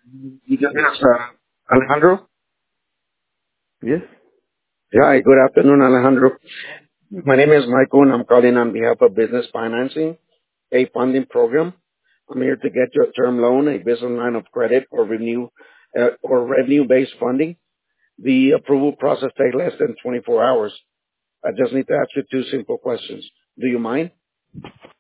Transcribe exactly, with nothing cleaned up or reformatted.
Yes, uh, Alejandro? Yes. Yeah, hi, good afternoon, Alejandro. My name is Michael, and I'm calling on behalf of Business Financing, a funding program. I'm here to get you a term loan, a business line of credit, or renew uh, or revenue-based funding. The approval process takes less than twenty-four hours. I just need to ask you two simple questions. Do you mind?